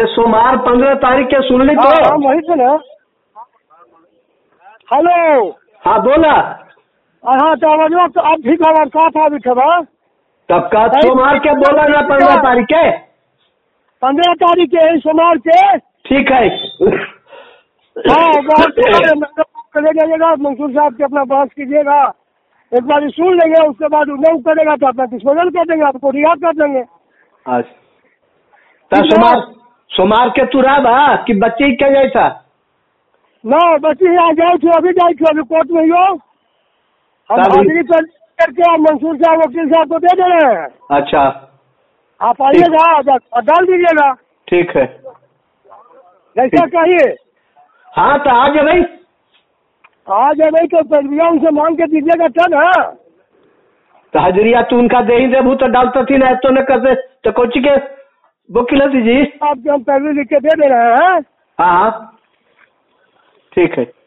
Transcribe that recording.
सोमवार 15 तारीख के सुन ली तो। हाँ वही से ना। हेलो। हाँ बोला। हाँ तो अब ठीक है का था अभी खबर। तब का सोमवार के बोला ना 15 तारीख के। 15 तारीख के सोमवार के। ठीक है। हाँ बहुत चले जाइएगा मंसूर साहब के अपना बहस कीजिएगा, एक बार सुन लेंगे उसके बाद नहीं करेगा तो अपना डिस्पोजल कर देंगे, आपको रिहा कर देंगे। अच्छा सोमवार के तुरा बा कि बच्ची के जैसा ना बच्ची यहाँ गए थे अभी अभी कोर्ट में हो हम हाजिरी करके मंसूर साहब वकील साहब को दे दे रहे हैं। अच्छा आप आइएगा डाल दीजिएगा। ठीक है जैसा कहिए। हाँ तो आ जाए भाई। आ जाए भाई तो पैसा उनसे मांग के दीजिएगा तब। हाँ तो हाजिरिया तू उनका दे ही देबू तो डालता थी ना तो न करते तो कोची के वकील जी आपके हम पैसे लिख के दे रहे हैं। हाँ ठीक है।